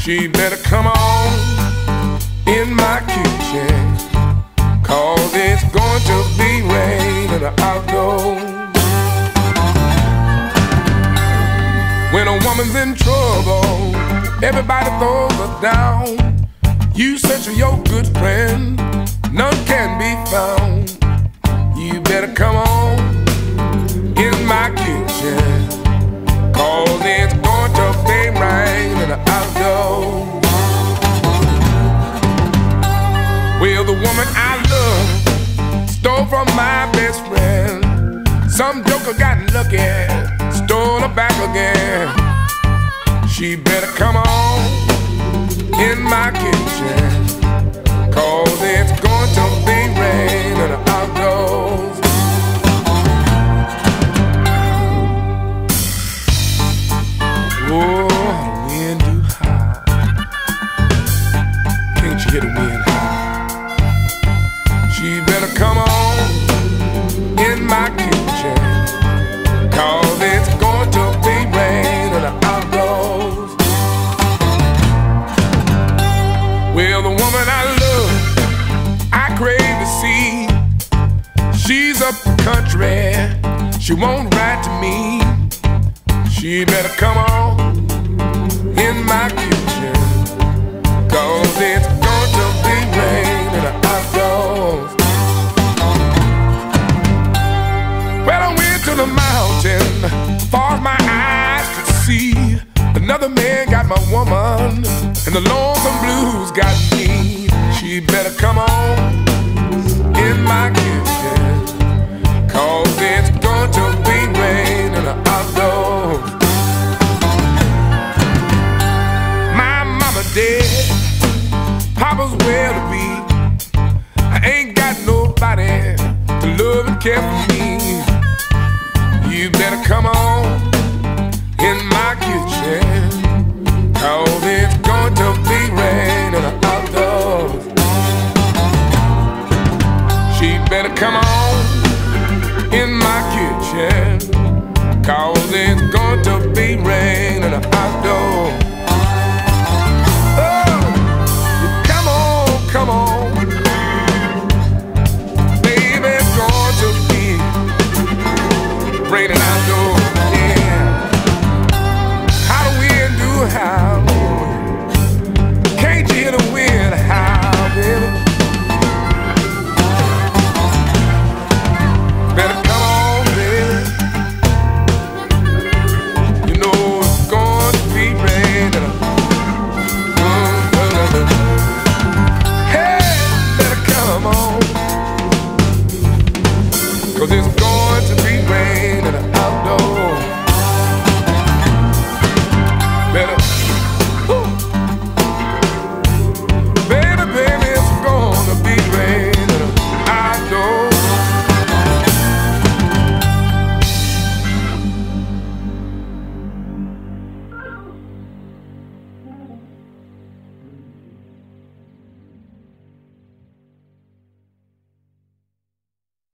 She better come on in my kitchen, 'cause it's going to be rain in the outdoors. When a woman's in trouble, everybody throws her down. You search for your good friend, none can be found. You better come on in my kitchen, 'cause it's going to be rain in the outdoors. Well, the woman I love stole from my best friend. Some joker got lucky, stole her back again. She better come on in my kitchen, 'cause it's going to be rain in the outdoors. Oh, wind do howl. Can't you hear the wind howl? She better come on in my kitchen, 'cause it's going to be rain in the outdoors. Well, the woman I love, I crave to see. She's up the country, she won't write to me. She better come on in my kitchen, 'cause it's going to be rain in the outdoors. Well, I went to the mountain, far as my eyes could see. Another man got my woman, and the lonesome blues got me. She better come on in my kitchen, 'cause it's going to be rain in the outdoors. My mama dead, Papa's well to be. I ain't got nobody to love and care for